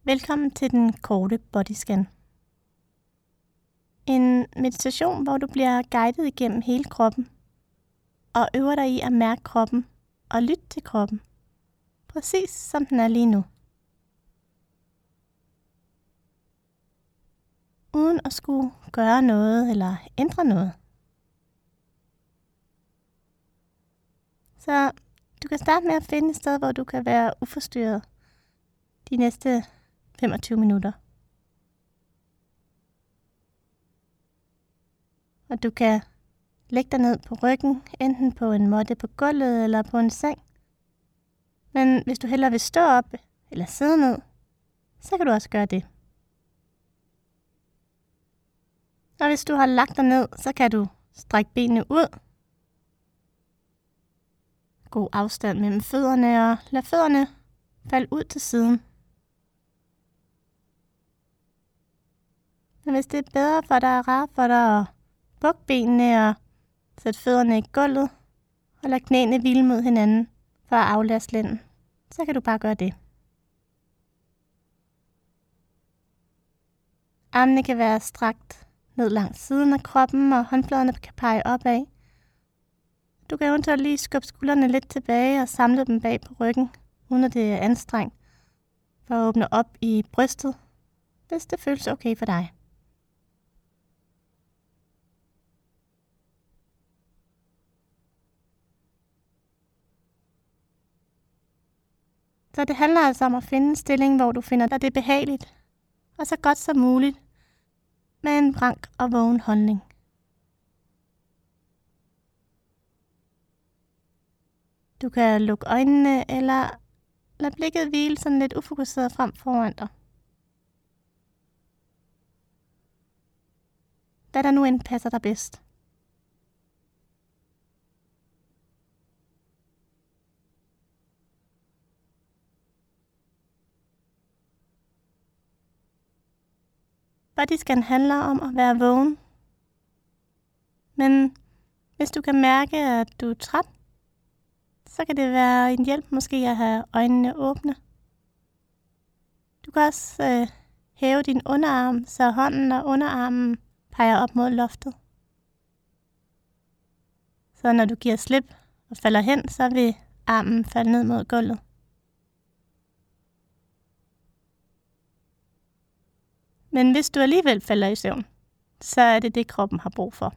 Velkommen til den korte bodyscan. En meditation, hvor du bliver guidet igennem hele kroppen og øver dig i at mærke kroppen og lytte til kroppen, præcis som den er lige nu. Uden at skulle gøre noget eller ændre noget. Så du kan starte med at finde et sted, hvor du kan være uforstyrret de næste 25 minutter. Og du kan lægge dig ned på ryggen, enten på en måtte på gulvet eller på en seng. Men hvis du hellere vil stå op eller sidde ned, så kan du også gøre det. Og hvis du har lagt dig ned, så kan du strække benene ud. God afstand mellem fødderne og lad fødderne falde ud til siden. Men hvis det er bedre for dig og rart for dig at bukke benene og sætte fødderne i gulvet og lade knæene hvile mod hinanden for at aflaste lænden, så kan du bare gøre det. Armene kan være strakt ned langs siden af kroppen, og håndfladerne kan pege opad. Du kan eventuelt lige skubbe skuldrene lidt tilbage og samle dem bag på ryggen, uden at det er anstrengt, for at åbne op i brystet, hvis det føles okay for dig. Så det handler altså om at finde en stilling, hvor du finder dig det behageligt, og så godt som muligt, med en rank og vågen holdning. Du kan lukke øjnene eller lade blikket hvile sådan lidt ufokuseret frem foran dig. Hvad der nu end passer dig bedst. Bodyscan handler om at være vågen. Men hvis du kan mærke, at du er træt, så kan det være en hjælp måske at have øjnene åbne. Du kan også hæve din underarm, så hånden og underarmen peger op mod loftet. Så når du giver slip og falder hen, så vil armen falde ned mod gulvet. Men hvis du alligevel falder i søvn, så er det det, kroppen har brug for.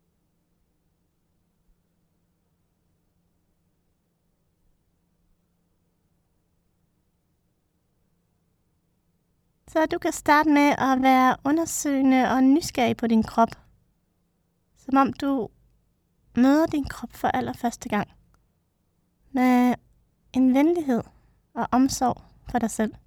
Så du kan starte med at være undersøgende og nysgerrig på din krop. Som om du møder din krop for allerførste gang. Med en venlighed og omsorg for dig selv.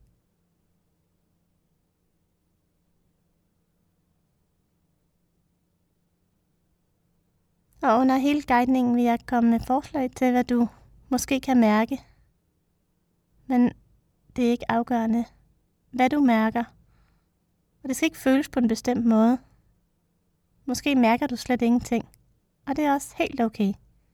Og under hele guidningen vil jeg komme med forslag til, hvad du måske kan mærke. Men det er ikke afgørende, hvad du mærker. Og det skal ikke føles på en bestemt måde. Måske mærker du slet ingenting. Og det er også helt okay.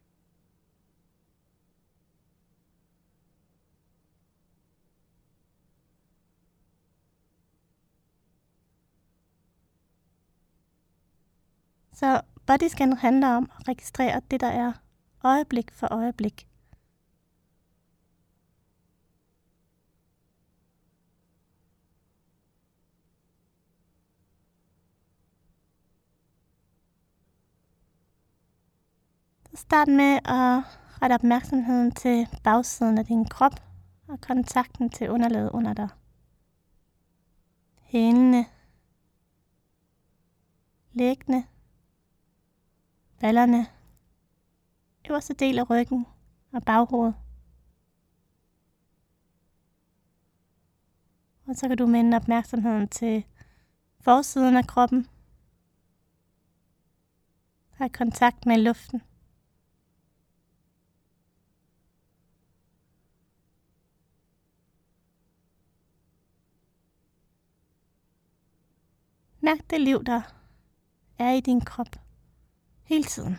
Så bodyscan handler om at registrere det, der er øjeblik for øjeblik. Så start med at rette opmærksomheden til bagsiden af din krop og kontakten til underlaget under dig. Hælene, læggene, ballerne, øverste del af ryggen og baghovedet. Og så kan du minde opmærksomheden til forsiden af kroppen. Have kontakt med luften. Mærk det liv, der er i din krop hele tiden.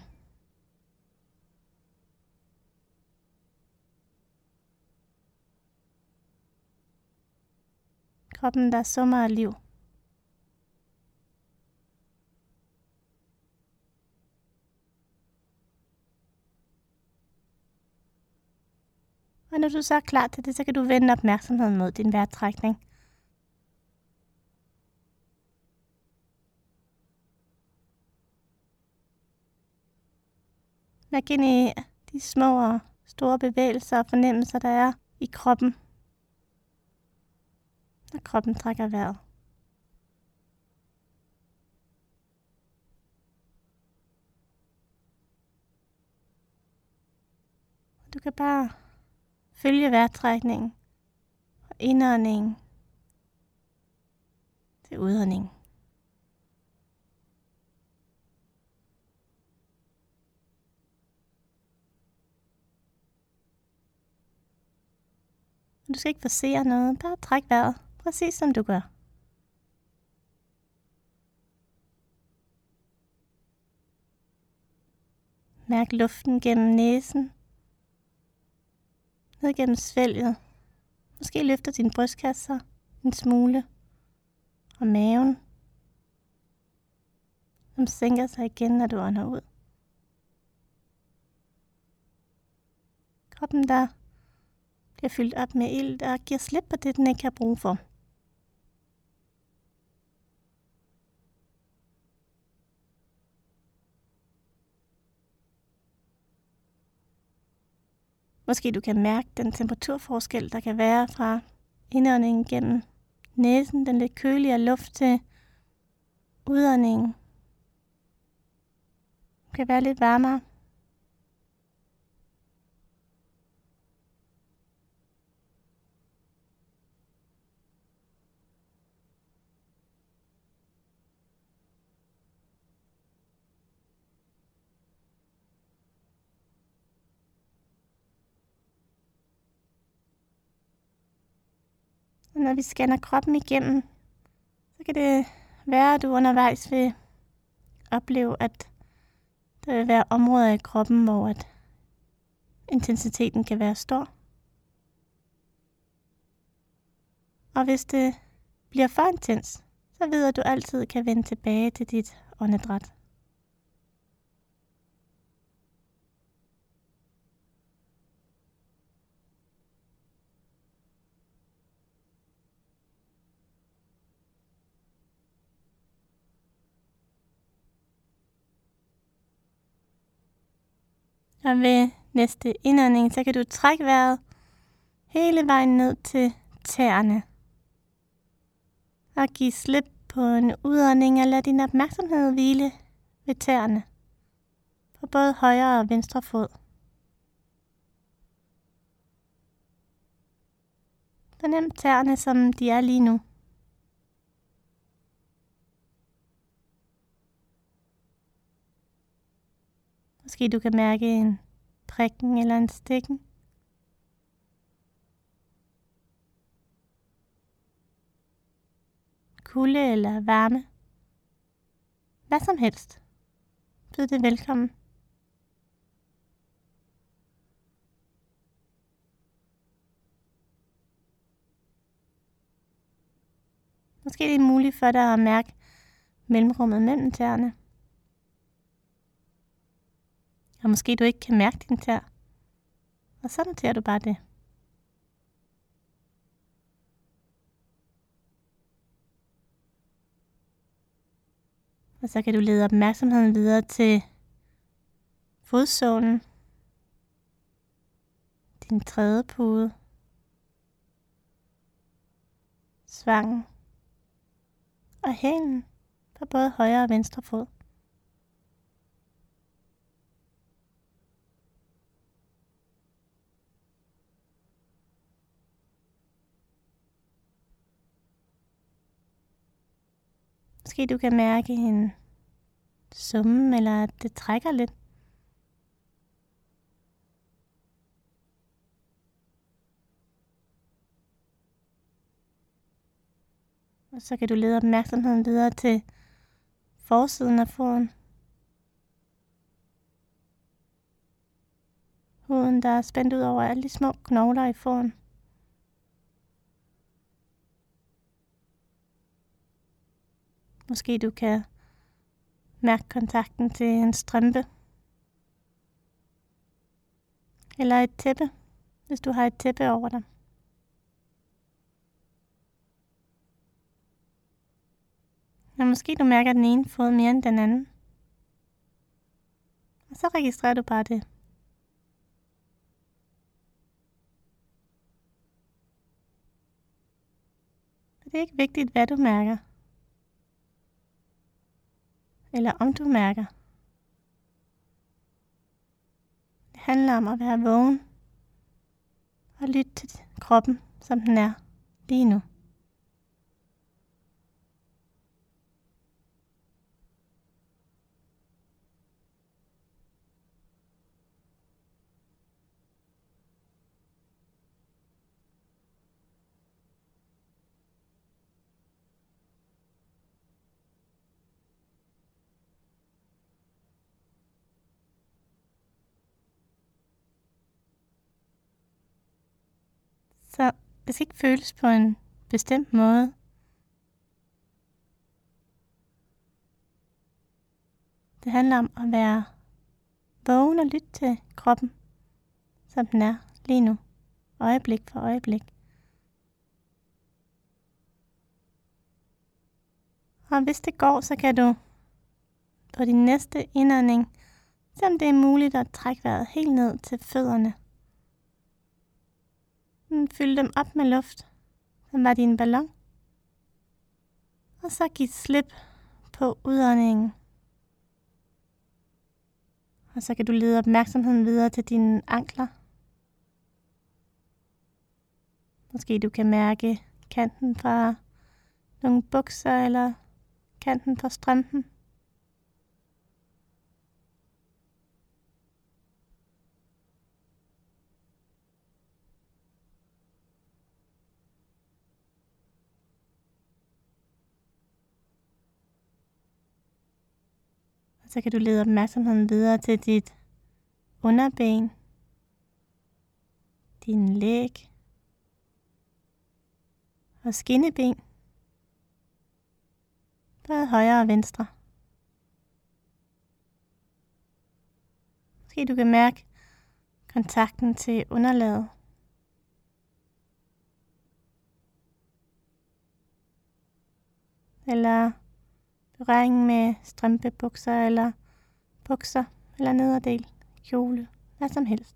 Kroppen, der summer af liv. Og når du så er klar til det, så kan du vende opmærksomheden mod din vejrtrækning. Mærk ind i de små og store bevægelser og fornemmelser, der er i kroppen, når kroppen trækker vejret. Du kan bare følge vejrtrækningen og indåndingen til udåndingen. Du skal ikke forsere noget, bare træk vejret, præcis som du gør. Mærk luften gennem næsen, ned gennem svælget. Måske løfter din brystkasse en smule, og maven, som sænker sig igen, når du ånder ud. Kroppen, der bliver fyldt op med ilt og giver slip på det, den ikke har brug for. Måske du kan mærke den temperaturforskel, der kan være fra indåndingen gennem næsen, den lidt køligere luft, til udåndingen. Det kan være lidt varmere. Og når vi scanner kroppen igennem, så kan det være, at du undervejs vil opleve, at der vil være områder i kroppen, hvor at intensiteten kan være stor. Og hvis det bliver for intens, så ved du altid kan vende tilbage til dit åndedræt. Og ved næste indånding, så kan du trække vejret hele vejen ned til tæerne. Og give slip på en udånding og lad din opmærksomhed hvile ved tæerne. På både højre og venstre fod. Fornem tæerne, som de er lige nu. Måske du kan mærke en prikken eller en stikken. Kulde eller varme. Hvad som helst. Byd det velkommen. Måske er det muligt for dig at mærke mellemrummet mellem tæerne. Og måske du ikke kan mærke din tær. Og så noterer du bare det. Og så kan du lede opmærksomheden videre til fodsålen, din trædepude, svangen og hælen på både højre og venstre fod. Måske du kan mærke en summen, eller at det trækker lidt. Og så kan du lede opmærksomheden videre til forsiden af foden. Huden, der er spændt ud over alle de små knogler i foden. Måske du kan mærke kontakten til en strømpe. Eller et tæppe, hvis du har et tæppe over dig. Og måske du mærker den ene fod mere end den anden. Og så registrerer du bare det. Det er ikke vigtigt, hvad du mærker. Eller om du mærker. Det handler om at være vågen. Og lytte til kroppen, som den er lige nu. Så det skal ikke føles på en bestemt måde. Det handler om at være vågen og lytte til kroppen, som den er lige nu, øjeblik for øjeblik. Og hvis det går, så kan du på din næste indånding, selvom det er muligt at trække vejret helt ned til fødderne. Fyld dem op med luft, som var din ballon. Og så giv slip på udåndingen. Og så kan du lede opmærksomheden videre til dine ankler. Måske du kan mærke kanten fra nogle bukser eller kanten på strømpen. Og så kan du lede opmærksomheden videre til dit underben, din læg og skinneben, både højre og venstre. Måske du kan mærke kontakten til underlaget. Eller berøringen med strømpebukser eller bukser eller nederdel, kjole, hvad som helst.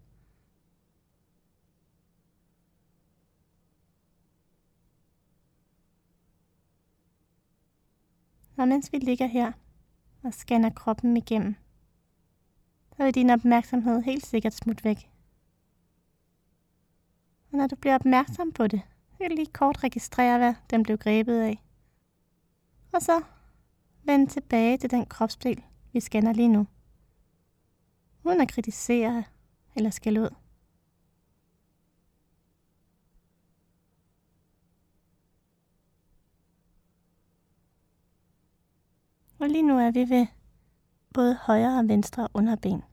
Og mens vi ligger her og scanner kroppen igennem, så vil din opmærksomhed helt sikkert smutte væk. Og når du bliver opmærksom på det, så kan du lige kort registrere, hvad den blev grebet af. Og så vend tilbage til den kropsdel, vi scanner lige nu. Uden at kritisere eller skælde ud. Og lige nu er vi ved både højre og venstre underben.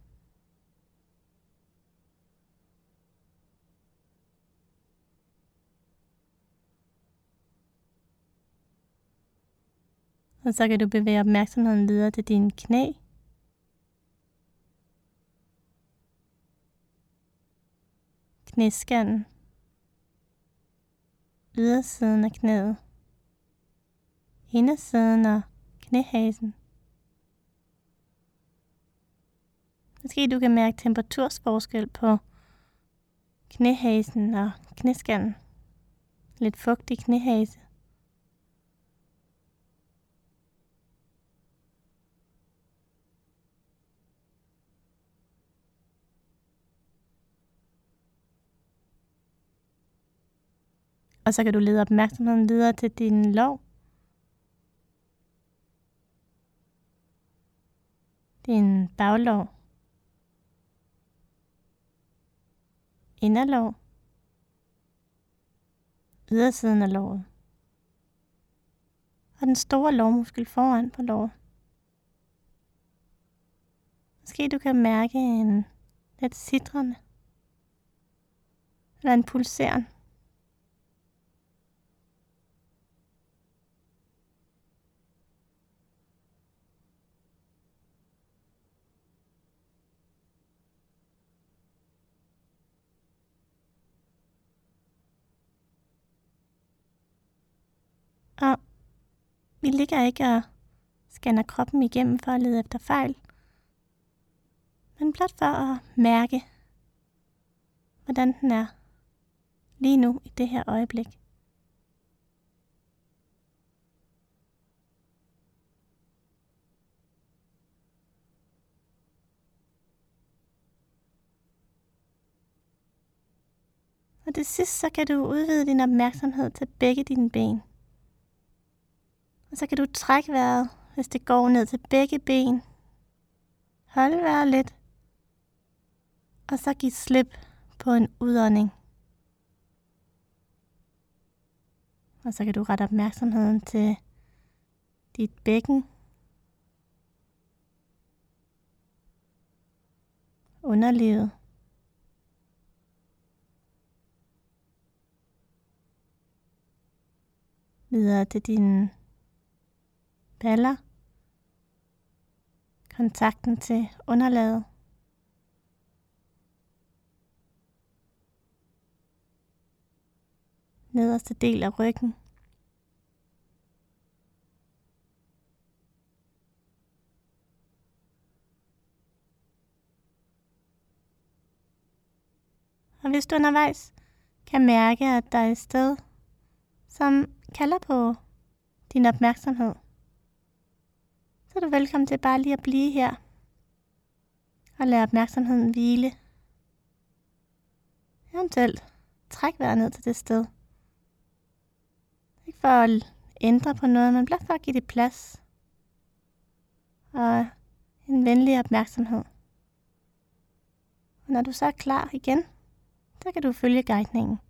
Og så kan du bevæge opmærksomheden videre til dine knæ. Knæskallen. Ydersiden af knæet. Indersiden og knæhasen. Måske du kan mærke temperatursforskel på knæhasen og knæskallen. Lidt fugtig knæhase. Og så kan du lede opmærksomheden videre til din lår. Din baglår. Inderlår. Ydersiden af låret. Og den store lårmuskel foran på låret. Måske du kan mærke en lidt sitrende. Eller en pulseren. Og vi ligger ikke og scanner kroppen igennem for at lede efter fejl, men blot for at mærke, hvordan den er lige nu i det her øjeblik. Og til sidst så kan du udvide din opmærksomhed til begge dine ben. Og så kan du trække vejret, hvis det går ned til begge ben. Hold vejret lidt. Og så giv slip på en udånding. Og så kan du rette opmærksomheden til dit bækken. Underlivet. Videre til dine baller. Kontakten til underlaget. Nederste del af ryggen. Og hvis du undervejs kan mærke, at der er et sted, som kalder på din opmærksomhed, så er du velkommen til bare lige at blive her og lade opmærksomheden hvile. Eventuelt træk vejret ned til det sted. Ikke for at ændre på noget, men blot for at give det plads og en venlig opmærksomhed. Og når du så er klar igen, så kan du følge guidningen.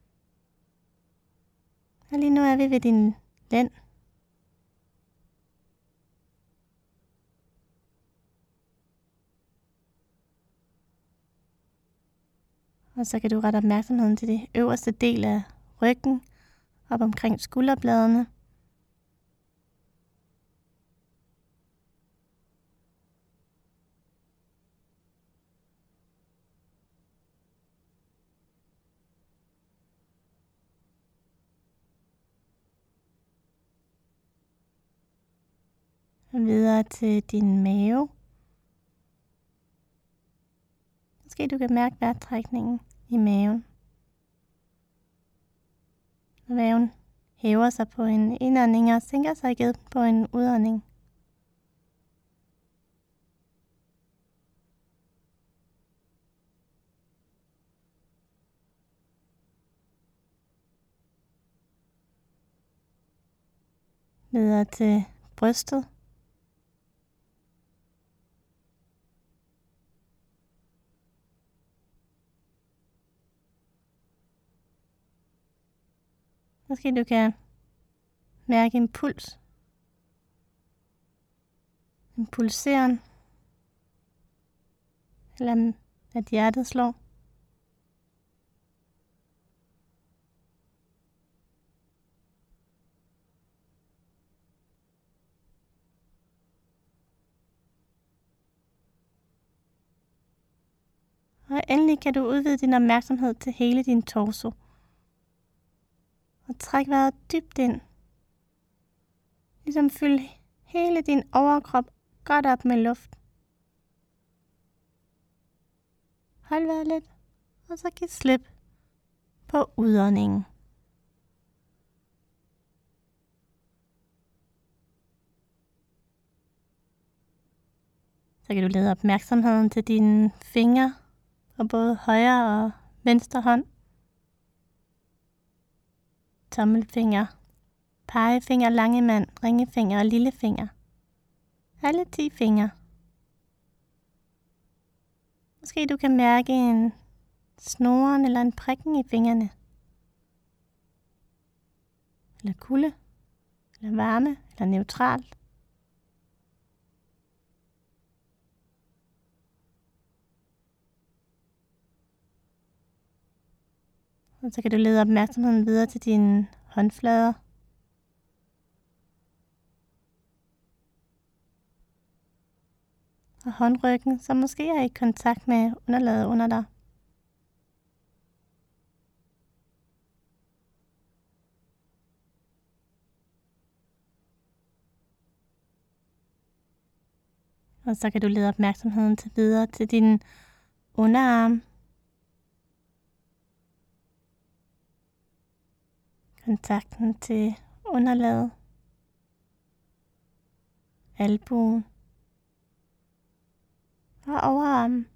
Og lige nu er vi ved din lænd. Og så kan du rette opmærksomheden til det øverste del af ryggen, op omkring skulderbladene. Og videre til din mave. Måske du kan mærke vejrtrækningen i maven. Og maven hæver sig på en indånding og sænker sig igen på en udånding. Videre til brystet. Måske du kan mærke en puls. En pulseren. Eller at hjertet slår. Og endelig kan du udvide din opmærksomhed til hele din torso. Og træk vejret dybt ind. Ligesom fyld hele din overkrop godt op med luft. Hold vejret lidt, og så giv slip på udåndingen. Så kan du lede opmærksomheden til dine fingre på både højre og venstre hånd. Tommelfinger, pegefinger, langemand, ringefinger og lillefinger. Alle 10 fingre. Måske du kan mærke en snoren eller en prikken i fingrene. Eller kulde, eller varme, eller neutralt. Og så kan du lede opmærksomheden videre til dine håndflader. Og håndryggen, som måske er i kontakt med underlaget under dig. Og så kan du lede opmærksomheden videre til din underarm. Kontakten til underlaget. Albuen. Og overarmen.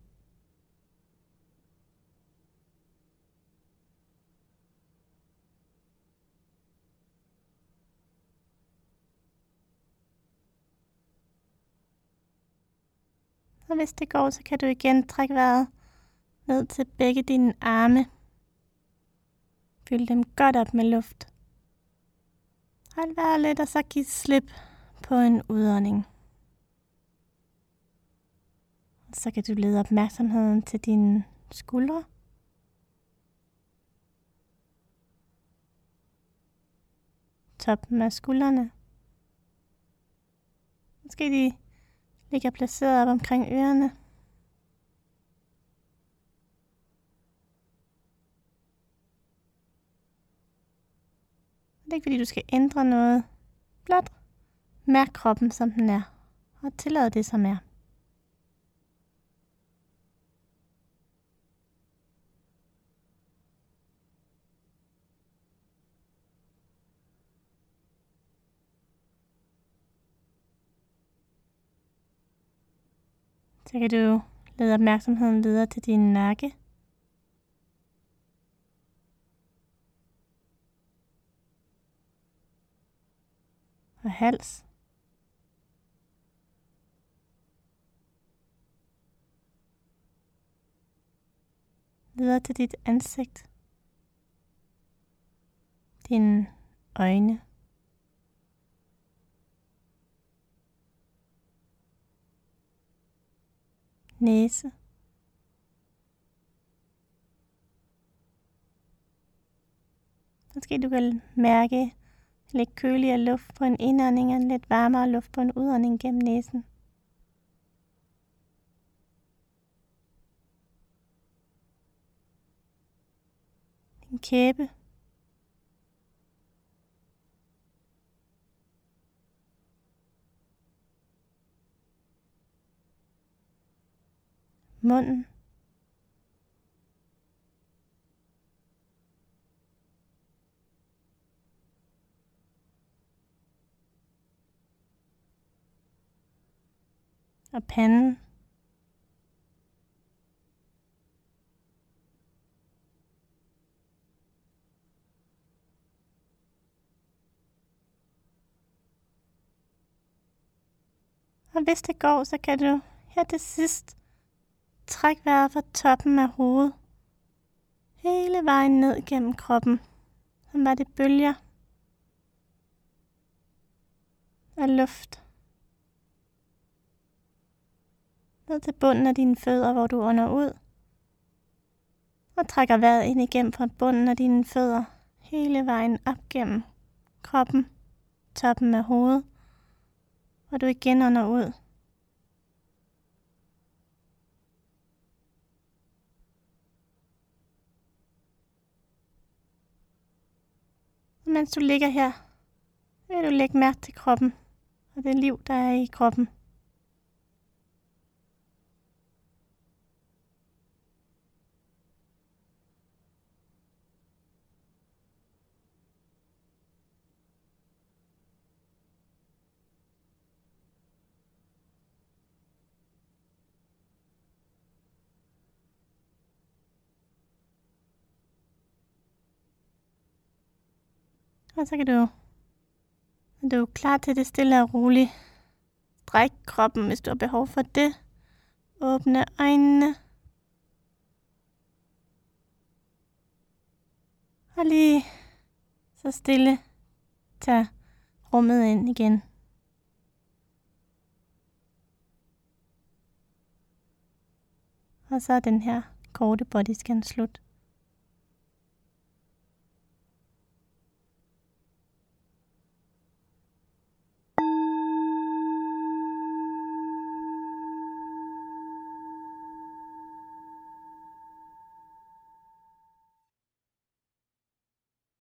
Og hvis det går, så kan du igen trække vejret ned til begge dine arme. Fyld dem godt op med luft. Hold vejret lidt, og så giv slip på en udånding. Så kan du lede opmærksomheden til dine skuldre. Toppen af skuldrene. Måske de ligger placeret op omkring ørerne. Det er ikke fordi du skal ændre noget. Blot mærk kroppen som den er. Og tillad det som er. Så kan du lede opmærksomheden videre til din nakke. Og hals. Videre til dit ansigt. Dine øjne. Næse. Måske du kan mærke lidt køligere luft på en indånding og lidt varmere luft på en udånding gennem næsen. Din kæbe. Munden. Og panden. Og hvis det går, så kan du her til sidst træk vejret fra toppen af hovedet. Hele vejen ned gennem kroppen. Som var det bølger af luft. Ned til bunden af dine fødder, hvor du ånder ud. Og trækker vejret ind igennem fra bunden af dine fødder. Hele vejen op gennem kroppen. Toppen af hovedet. Og du igen ånder ud. Og mens du ligger her, vil du lægge mærke til kroppen. Og det liv, der er i kroppen. Og så kan du, når du er klar til det stille og roligt, stræk kroppen, hvis du har behov for det. Åbne øjnene. Og lige så stille tag rummet ind igen. Og så er den her korte bodyscan slut.